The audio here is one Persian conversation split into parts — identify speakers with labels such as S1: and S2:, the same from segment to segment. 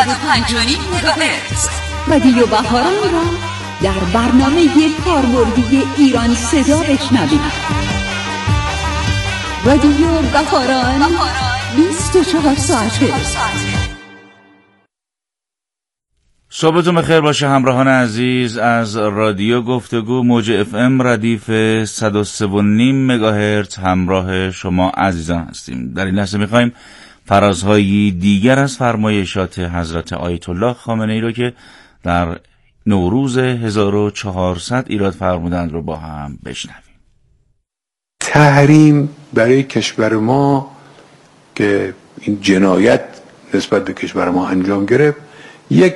S1: مگاهرتز. رادیو بهاران را در برنامه کاربردی ایران صدا بشنوید. رادیو بهاران 24 ساعته.
S2: صبحتون بخیر باشه همراهان عزیز از رادیو گفتگو موج اف ام ردیف 103.5 مگاهرتز همراه شما عزیزان هستیم. در این لحظه میخوایم فرازهایی دیگر از فرمایشات حضرت آیت الله خامنه ای رو که در نوروز 1400 ایراد فرمودند رو با هم بشنویم.
S3: تحریم برای کشور ما که این جنایت نسبت به کشور ما انجام گرفت یک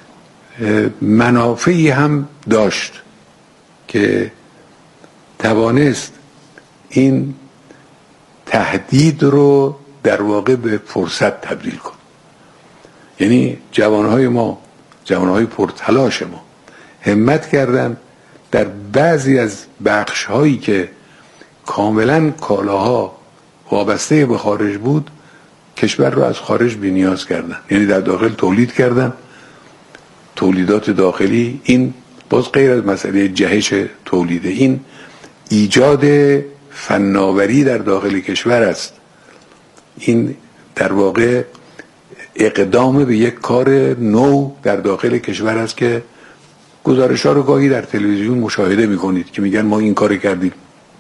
S3: منافعی هم داشت که توانست این تهدید رو در واقع به فرصت تبدیل کن. یعنی جوانهای ما، جوانهای پرتلاش ما همت کردن در بعضی از بخش‌هایی که کاملا کالاها وابسته به خارج بود کشور رو از خارج بی‌نیاز کردن، یعنی در داخل تولید کردن. تولیدات داخلی این باز غیر از مسئله جهش تولیده، این ایجاد فناوری در داخل کشور است. این در واقع اقدام به یک کار نو در داخل کشور است که گزارش‌ها رو گاهی در تلویزیون مشاهده می‌کنید که میگن ما این کار کردیم.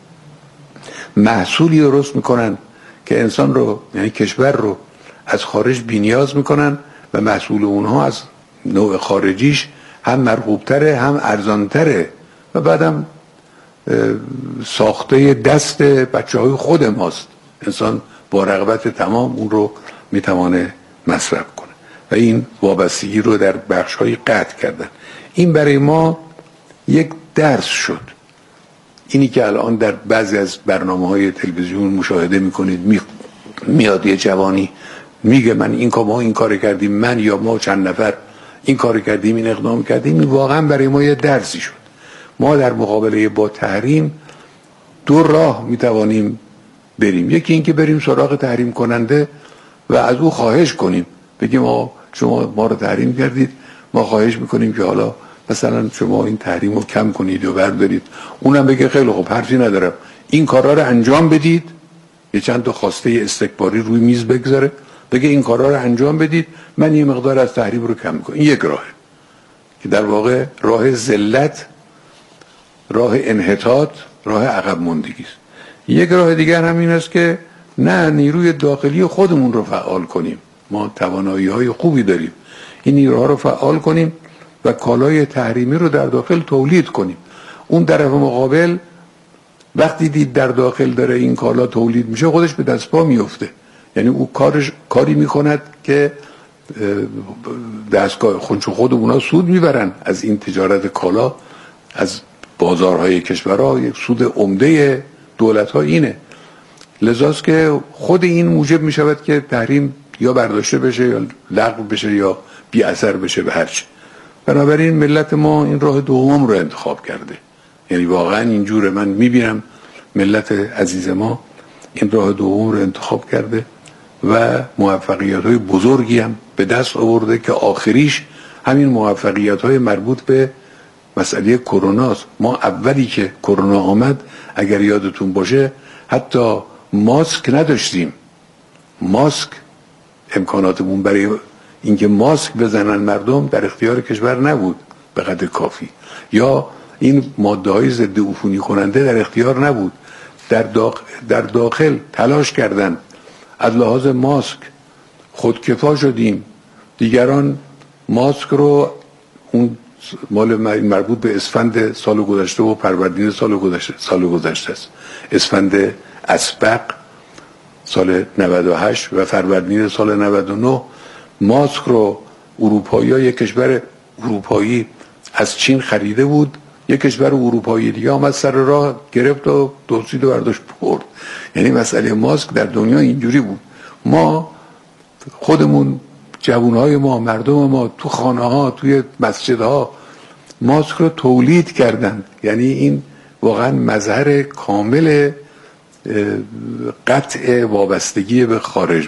S3: محصولی درست میکنن که انسان رو، یعنی کشور رو، از خارج بی‌نیاز میکنن و محصول اونها از نوع خارجیش هم مرغوبتره هم ارزانتره و بعدم ساخته دست بچه‌های خود ماست. انسان با رغبت تمام اون رو میتوانه مصرف کنه و این وابستگی رو در بخش‌های قطع کردن. این برای ما یک درس شد. اینی که الان در بعضی از برنامه‌های تلویزیون مشاهده میکنید، میاد یه جوانی میگه ما این کار کردیم، من یا ما چند نفر این کار کردیم، این اقدام کردیم. این واقعا برای ما یه درسی شد. ما در مقابله با تحریم دو راه میتوانیم بریم. یکی این که بریم سراغ تحریم کننده و از او خواهش کنیم، بگیم شما ما رو تحریم کردید، ما خواهش میکنیم که حالا مثلا شما این تحریم رو کم کنید و بردارید. اونم بگه خیلی خوب، حرفی ندارم، این کارا رو انجام بدید. یه چند تا خواسته استکباری روی میز بگذاره، بگه این کارا رو انجام بدید، من یه مقدار از تحریم رو کم کنم. این یک راهه که در واقع راه ذلت، راه انحطاط، راه عقب ماندگی است. یک راه دیگر هم این است که نه، نیروی داخلی خودمون رو فعال کنیم. ما توانایی‌های خوبی داریم، این نیروها رو فعال کنیم و کالای تحریمی رو در داخل تولید کنیم. اون طرف مقابل وقتی دید در داخل داره این کالا تولید میشه خودش به دست پا میفته. یعنی او کاری میکند که دستگاه خود اونا سود میبرن از این تجارت کالا، از بازارهای کشورها. یک سود عمده دولت‌ها اینه. لذاست که خود این موجب میشود که تحریم یا برداشته بشه یا لغو بشه یا بی اثر بشه به هرچه. بنابراین ملت ما این راه دوم رو انتخاب کرده. یعنی واقعا اینجوره، من میبینم ملت عزیز ما این راه دوم رو انتخاب کرده و موفقیت‌های بزرگی هم به دست آورده که آخریش همین موفقیت‌های مربوط به مسئله کروناست. ما اولی که کرونا آمد اگر یادتون باشه حتی ماسک نداشتیم. ماسک، امکاناتمون برای اینکه ماسک بزنن مردم در اختیار کشور نبود به قدر کافی، یا این ماده‌های ضد عفونی کننده در اختیار نبود. در داخل تلاش کردن، از لحاظ ماسک خودکفا شدیم. دیگران ماسک رو، اون مال مربوط به اسفند سال گذشته و فروردین سال گذشته است، اسفند اسبق سال 98 و فروردین سال 99، ماسک رو اروپایی‌ها، یک کشور اروپایی از چین خریده بود، یک کشور اروپایی دیگه آمد سر راه گرفت و دزدید و برداشت برد. یعنی مسئله ماسک در دنیا اینجوری بود. ما خودمون، جوانهای ما، مردم ما تو خانه ها، توی مسجدها ماسک رو تولید کردن. یعنی این واقعا مظهر کامل قطع وابستگی به خارج بود.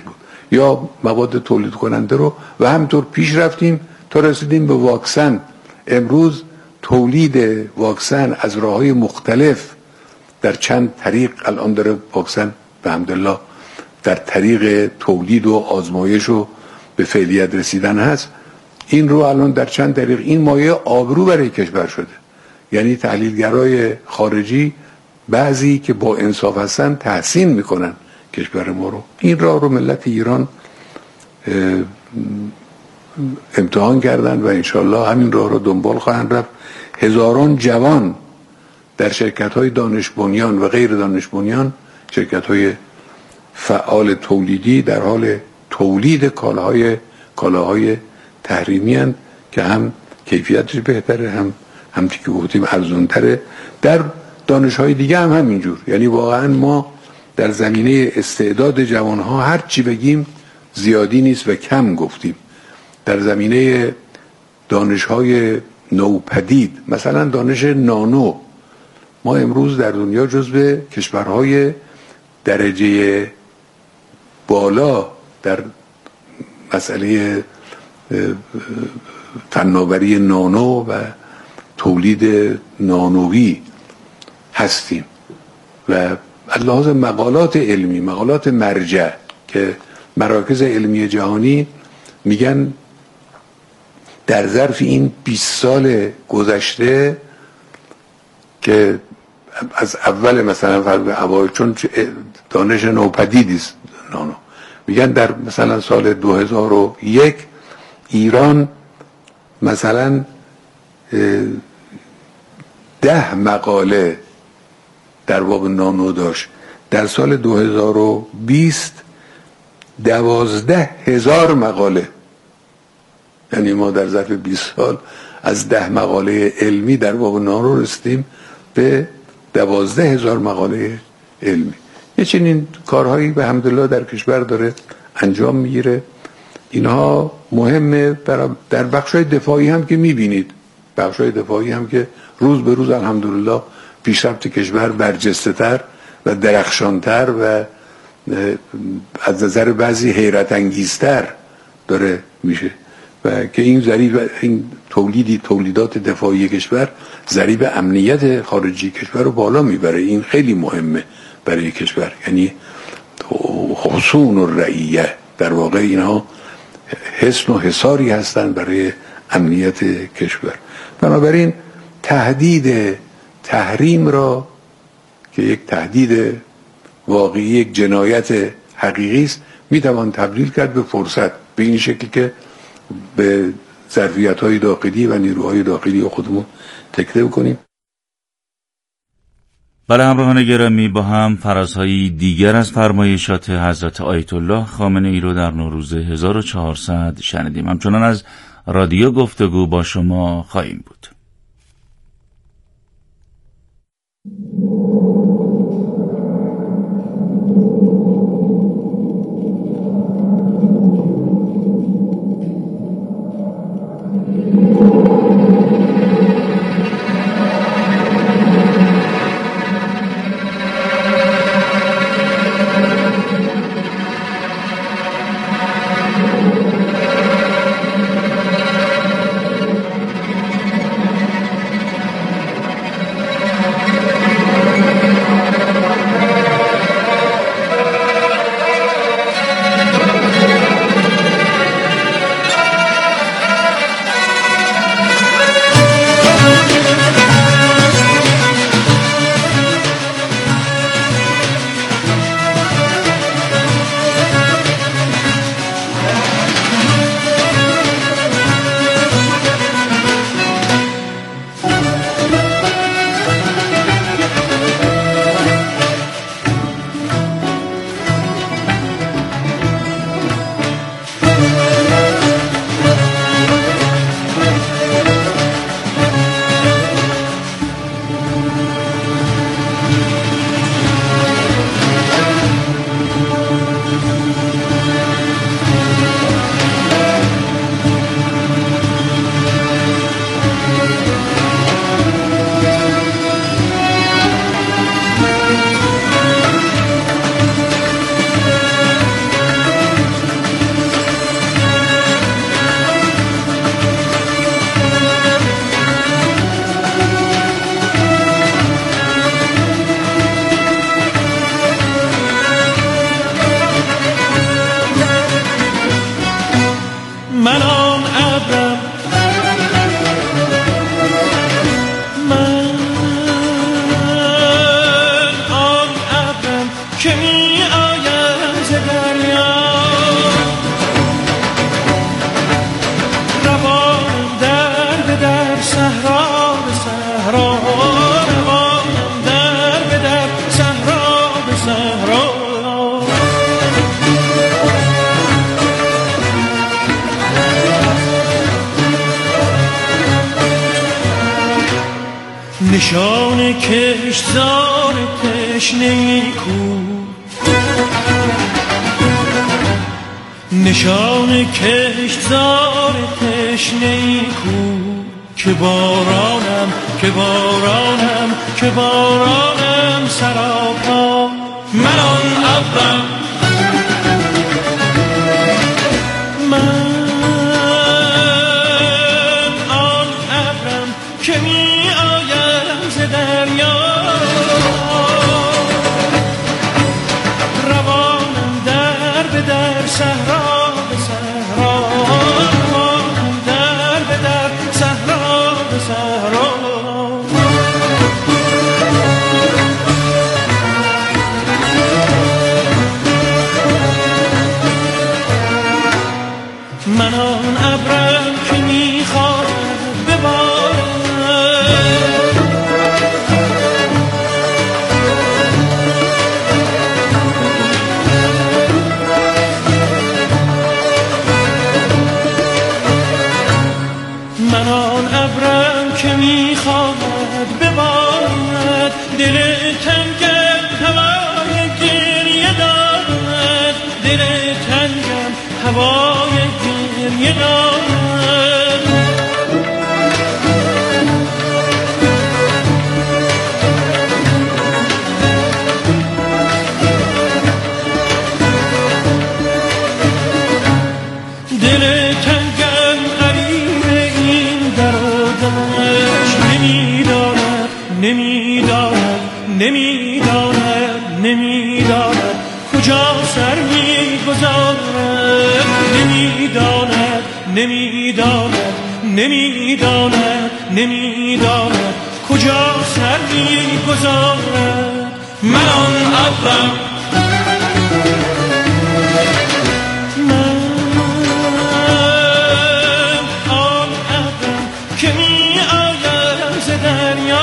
S3: یا مواد تولید کننده رو و همینطور پیش رفتیم تا رسیدیم به واکسن. امروز تولید واکسن از راه‌های مختلف در چند طریق الان داره واکسن به حمدالله در طریق تولید و آزمایش و به فعلیت رسیدن هست. این رو الان در چند طریق این مایه آبرو برای کشور شده. یعنی تحلیلگرای خارجی بعضی که با انصاف هستن تحسین میکنن کشور ما رو. این راه رو ملت ایران امتحان کردن و انشالله همین راه رو دنبال خواهند رفت. هزاران جوان در شرکت‌های دانش بنیان و غیر دانش بنیان، شرکت‌های فعال تولیدی در حال تولید کالاهای تحریمی هستند که هم کیفیتش بهتره، هم که گفتیم ارزان‌تره. در دانش‌های دیگه هم همینجور. یعنی واقعا ما در زمینه استعداد جوان‌ها هر چی بگیم زیادی نیست و کم گفتیم. در زمینه دانش‌های نوپدید، مثلا دانش نانو، ما امروز در دنیا جزو کشورهای درجه بالا در مسئله فناوری نانو و تولید نانویی هستیم و از لحاظ مقالات علمی، مقالات مرجع که مراکز علمی جهانی میگن در ظرف این 20 سال گذشته که از اول مثلا اوایل، چون دانش نوپدیدی است نانو، میگن در مثلا سال 2001 ایران مثلا 10 مقاله در باب نانو داشت. در سال 2020 12,000 مقاله. یعنی ما در ظرف 20 سال از 10 مقاله علمی در باب نانو رسیدیم به 12,000 مقاله علمی. یه چنین کارهایی به حمدالله در کشور داره انجام میگیره. اینها مهمه در بخشای دفاعی هم که میبینید، بخشای دفاعی هم که روز به روز الحمدلله پیشرفت کشور برجسته تر و درخشانتر و از نظر بعضی حیرت انگیزتر داره میشه و که این تولیدات دفاعی کشور ضریب امنیت خارجی کشور رو بالا میبره. این خیلی مهمه برای کشور. یعنی حصون و رعیه در واقع اینها حصن و حصاری هستند برای امنیت کشور. بنابراین تهدید تحریم را که یک تهدید واقعی، یک جنایت حقیقی است، میتوان تبدیل کرد به فرصت، به این شکل که به ظرفیت‌های داخلی و نیروهای داخلی خودمون تکیه کنیم.
S2: بله همراهان گرامی، با هم فرازهای دیگر از فرمایشات حضرت آیت الله خامنه‌ای رو در نوروز 1400 شنیدیم. همچنان از رادیو گفتگو با شما خواهیم بود.
S4: من آن ابرم، من آن ابرم که می آیم ز دریا، روانم در به در صحرا به صحرا، روانم در به در صحرا به صحرا. نشان کشتزار تشنه‌ای کو، نشان کشتزار تشنه‌ای کو، که بارانم که بارانم که بارانم سراپا، من آن ابرم، من آن ابرم که می آیم ز دریا، روانم در به در صحرا به صحرا، روانم در به در صحرا به صحرا. من آن ابرم که می‌خواهد ببارد، من آن ابرم که می‌خواهد ببارد، دل تنگم هوای گریه دارد، دل تنگم هوای گریه دارد. دل تنگم غریب این در و دشت، نمی‌داند نمی‌داند نمی‌داند نمی‌داند کجا سر می‌گذارد، نمی‌داند نمی‌داند نمی‌داند نمی‌داند کجا سر می‌گذارد. من آن ابرم، من آن ابرم که می آیم ز دریا،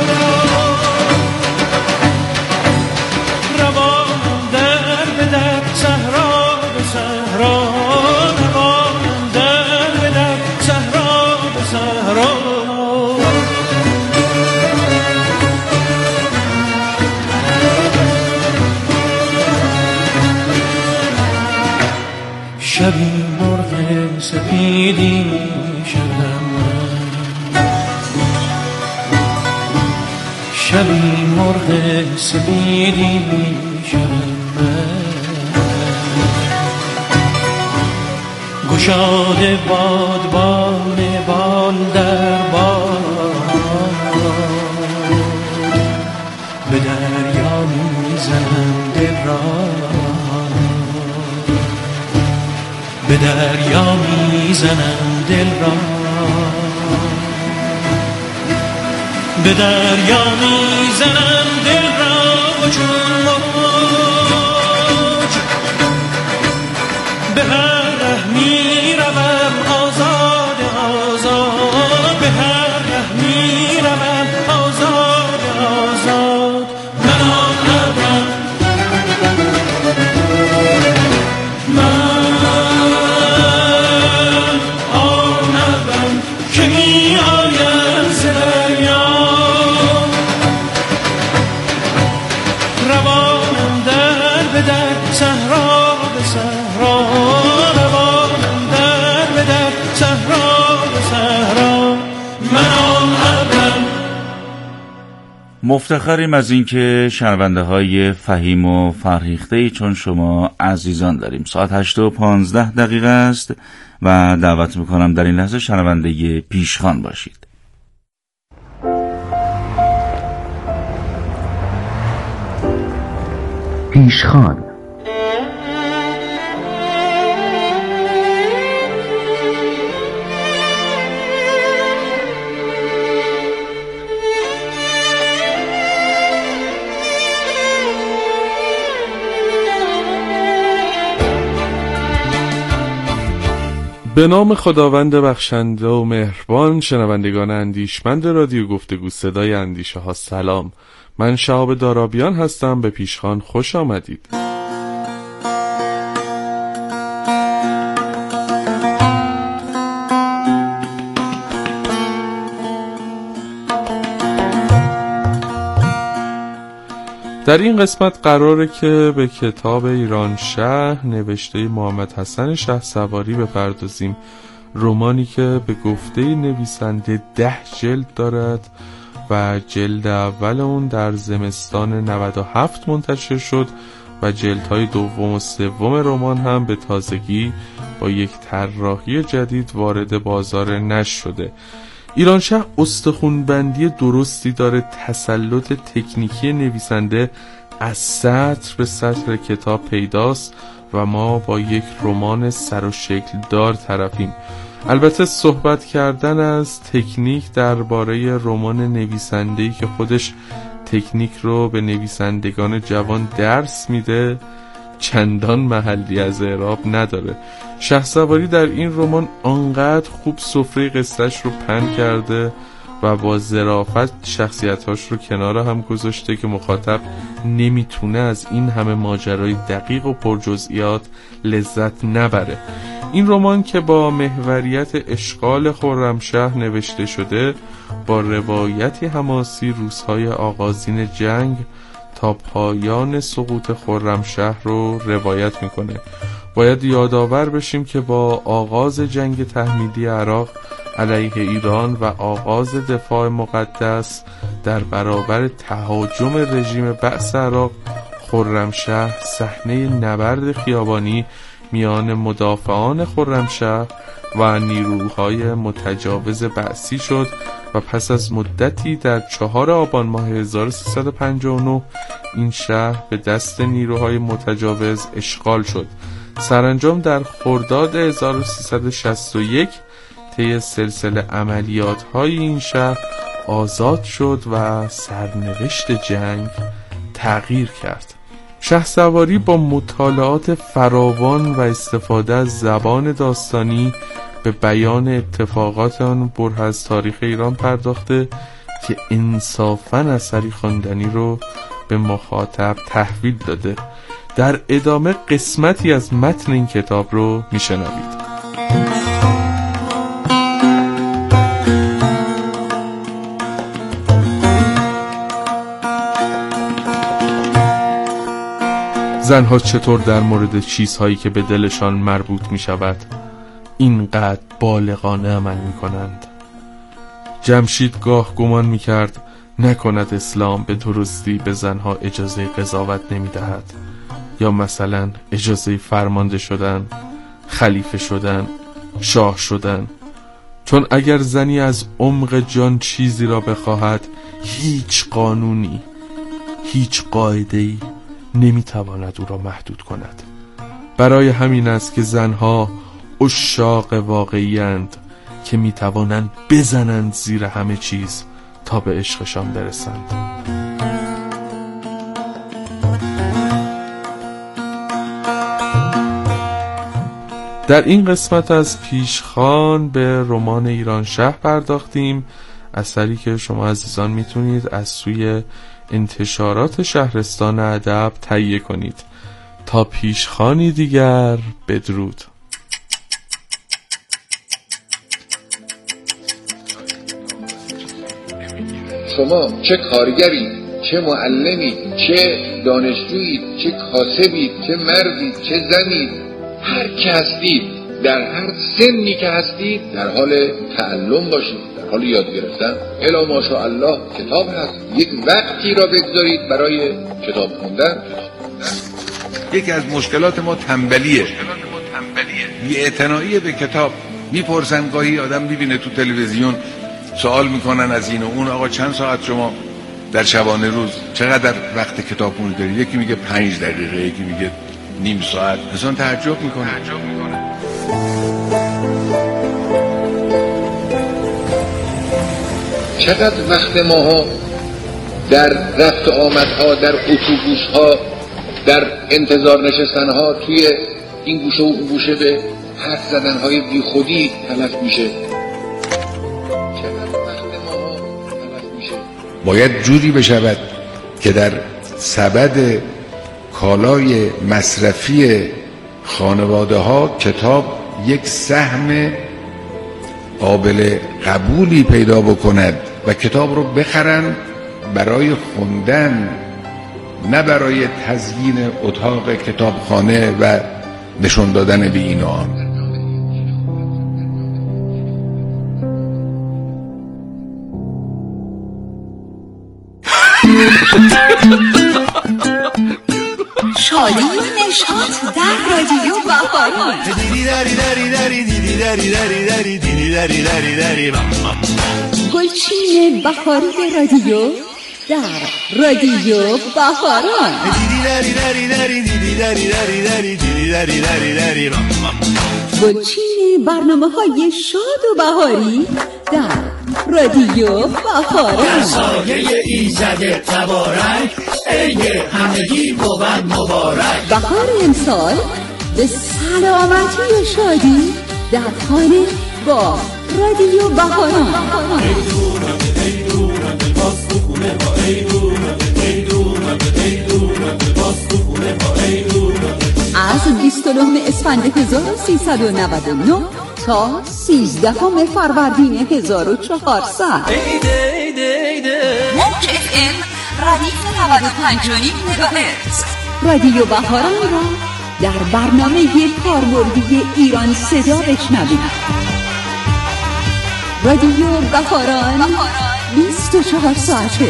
S4: روانم در به در صحرا به صحرا، روانم در به در صحرا به صحرا. شبی مرغ سپیدی شدم من، شبی مرغ سپیدی شدم من، گشاده بادبان بال در باد، به دریا میزنم دل را، به دریا میزنم دل را، به دریا میزنم دل را، چون موج به هر ره میروم آزاد آزاد، به هر ره میروم آزاد آزاد. من آن ابرم، من آن ابرم که می آیم ز دریا، روانم در به در صحرا به صحرا، روانم در به در صحرا به صحرا. من آن ابرم.
S2: مفتخریم از اینکه شنونده های فهیم و فرهیخته‌ای چون شما عزیزان داریم. ساعت 8:15 است و دعوت میکنم در این لحظه شنونده پیشخوان باشید.
S5: پیشخوان به نام خداوند بخشنده و مهربان. شنوندگان اندیشمند رادیو گفتگو صدای اندیشه ها، سلام. من شهاب دارابیان هستم. به پیشخوان خوش آمدید. در این قسمت قراره که به کتاب ایرانشهر نوشته محمد حسن شهسواری بپردازیم. رمانی که به گفته نویسنده 10 جلد دارد و جلد اول اون در زمستان 97 منتشر شد و جلدهای دوم و سوم رمان هم به تازگی با یک طراحی جدید وارد بازار نشر شده. ایرانشهر استخوان‌بندی درستی داره. تسلط تکنیکی نویسنده از سطر به سطر کتاب پیداست و ما با یک رمان سر و شکل دار طرفیم. البته صحبت کردن از تکنیک درباره رمان نویسنده‌ای که خودش تکنیک رو به نویسندگان جوان درس میده چندان محلی از اعراب نداره. شهسواری در این رمان آنقدر خوب سفره قصه‌اش رو پهن کرده و با ظرافت شخصیتاش رو کنار هم گذاشته که مخاطب نمیتونه از این همه ماجرای دقیق و پرجزئیات لذت نبره. این رمان که با محوریت اشغال خرمشهر نوشته شده، با روایتی حماسی روزهای آغازین جنگ تا پایان سقوط خرمشهر رو روایت میکنه. باید یادآور بشیم که با آغاز جنگ تحمیلی عراق علیه ایران و آغاز دفاع مقدس در برابر تهاجم رژیم بعث عراق، خرمشهر صحنه نبرد خیابانی میان مدافعان خرمشهر و نیروهای متجاوز بعثی شد و پس از مدتی در 4 آبان ماه 1359 این شهر به دست نیروهای متجاوز اشغال شد. سرانجام در خرداد 1361 طی سلسله عملیات‌های این شهر آزاد شد و سرنوشت جنگ تغییر کرد. شهسواری با مطالعات فراوان و استفاده از زبان داستانی به بیان اتفاقات آن بره از تاریخ ایران پرداخته که انصافاً اثری خواندنی رو به مخاطب تحویل داده. در ادامه قسمتی از متن این کتاب رو میشنوید. زنها چطور در مورد چیزهایی که به دلشان مربوط می شود اینقدر بالغانه عمل می کنند؟ جمشید گاه گمان می کرد نکند اسلام به درستی به زنها اجازه قضاوت نمی دهد، یا مثلا اجازه فرمانده شدن، خلیفه شدن، شاه شدن. چون اگر زنی از عمق جان چیزی را بخواهد، هیچ قانونی، هیچ قاعده‌ای نمیتواند او را محدود کند. برای همین است که زنها عشاق واقعی اند که میتوانند بزنند زیر همه چیز تا به عشقشان برسند. در این قسمت از پیشخوان به رمان ایرانشهر پرداختیم، اثری که شما عزیزان میتونید از سوی انتشارات شهرستان ادب تهیه کنید. تا پیشخوانی دیگر، بدرود.
S3: شما چه کارگرید، چه معلمید، چه دانشجویید، چه کاسبید، چه مردید، چه زنید، هر که هستید، در هر سنی که هستید در حال تعلم باشید، در حال یاد گرفتن. الا ماشاءالله کتاب هست. یک وقتی را بگذارید برای کتاب خوندن. یکی از مشکلات ما تنبلیه، بی‌اعتنایی به کتاب. میپرسن گاهی آدم میبینه تو تلویزیون سوال میکنن از این و اون، آقا چند ساعت شما در شبانه روز چقدر وقت کتابخونی داری؟ یکی میگه 5 دقیقه، یکی میگه نیم ساعت. انسان تعجب میکنه. چقدر وقت ماها در رفت آمدها، در اتوبوسها، در انتظار نشستنها توی این گوشه و اون گوشه به حرف زدن‌های بی خودی تلف میشه. چقدر وقت ما تلف میشه. باید جوری بشود که در سبد کالای مصرفی خانواده ها کتاب یک سهم قابل قبولی پیدا بکند و کتاب رو بخرن برای خوندن، نه برای تزیین اتاق کتابخانه و نشون دادن به این و آن.
S1: شادی و نشاط در رادیو بهاران. گلچین بهاری رادیو در رادیو بهاران. گلچین برنامه‌های شاد و بهاری در رادیو بهاران.
S6: سایه ایزد تبارک ای همگی بود مبارک.
S1: بهار امسال به سلامتی و شادی در خانه با رادیو بهاران. از 29 اسفند 1399 تا 13 فروردین 1400 موج FM ردیف 95.9 مگاهرتز رادیو بهاران را در برنامه کاربردی ایران صدا بشنوید. رادیو بهاران 24 ساعته.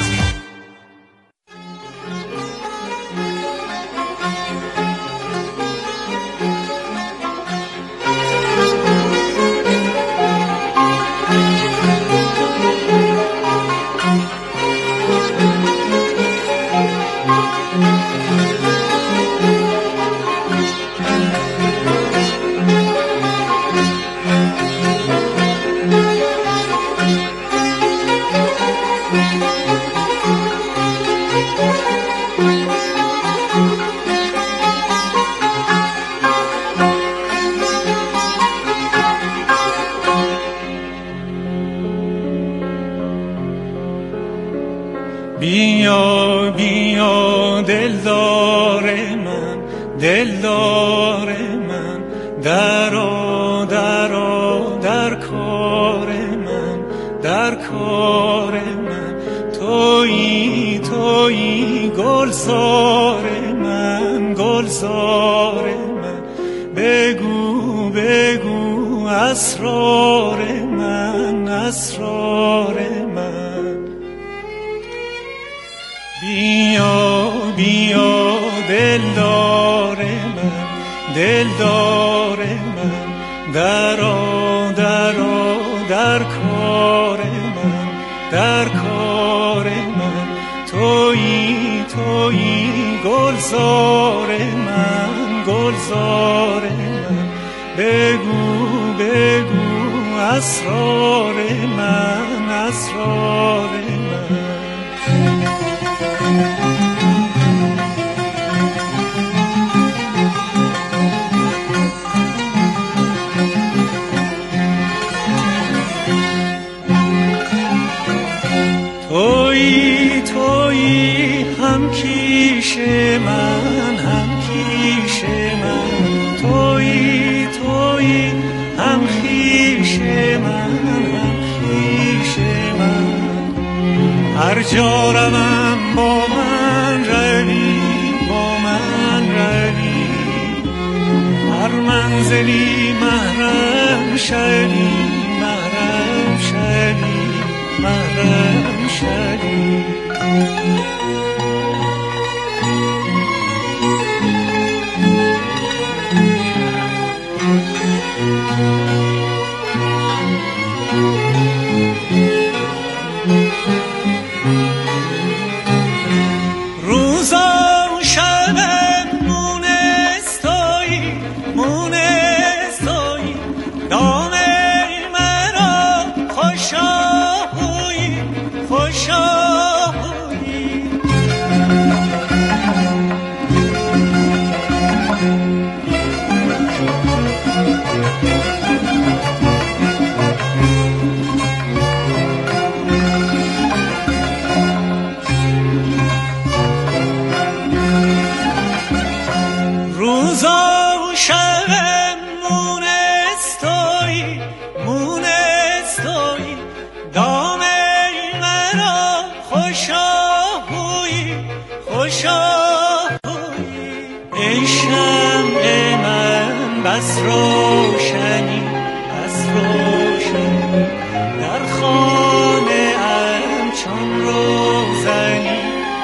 S4: بیا بیا دلدار من، دلدار من، درآ درآ در کار من، در کار من. تویی تویی گلزار من، گلزار من. بگو بگو اسرار من، اسرار من. بیا بیا دلدار من، دلدار من، درآ درآ در کار من، در کار من. تویی تویی گلزار من، گلزار من. بگو بگو اسرار من، اسرار من. تویی تویی هم کیش من، هم کیش من. تویی تویی هم کیش من، هم کیش من. هر جا روم با من روی، با من روی. هر منزلی محرم شوی، محرم شوی، محرم شوی. روزا شب مونستایی، مونستایی. نام مرا خوشا خوشا تویی دام مرا خوشاهویی ای شمع من بس روشنی در خانه ام چون روزنی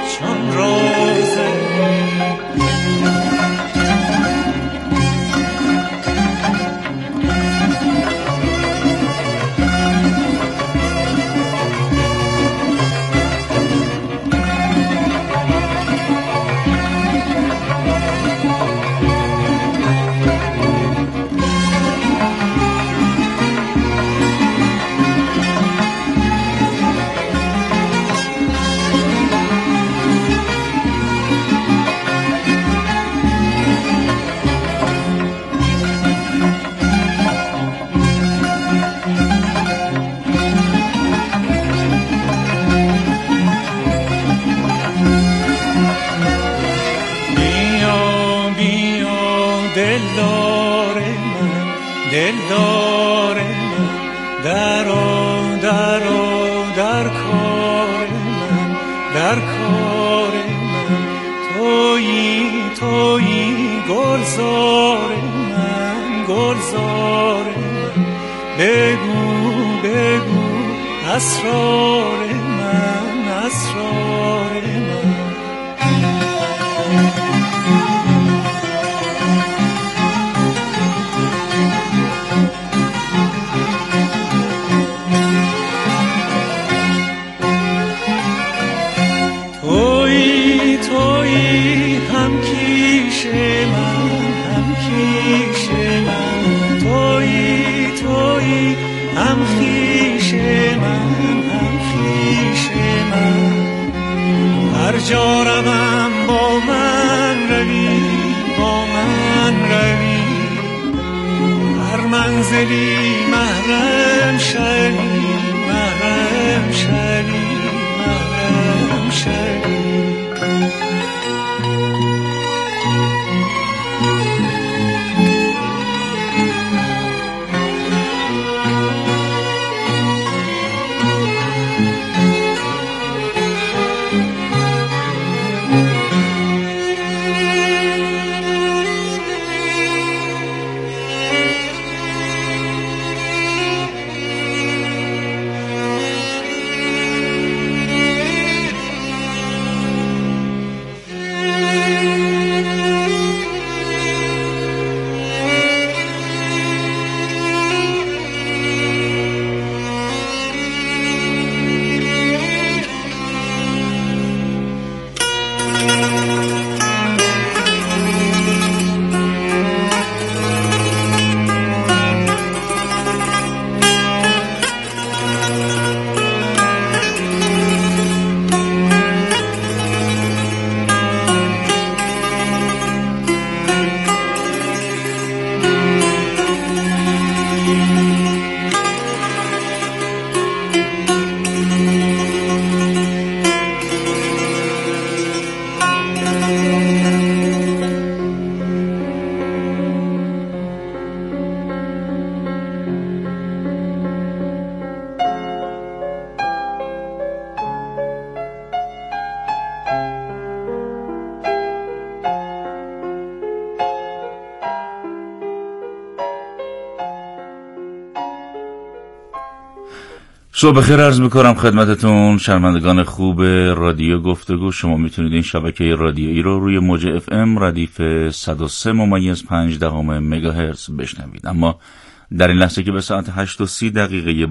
S4: دلدار من در کار من تویی گلزار من بگو اسرار من تویی هم کیش من تویی هم خویش من هر جا روم با من روی هر منزلی محرم شوی
S2: صبح بخیر عرض میکنم خدمتتون شنوندگان خوب رادیو گفتگو. شما میتونید این شبکه رادیویی رو روی موج اف ام ردیف 103.5 مگاهرتز بشنوید. اما در این لحظه که به ساعت 8:30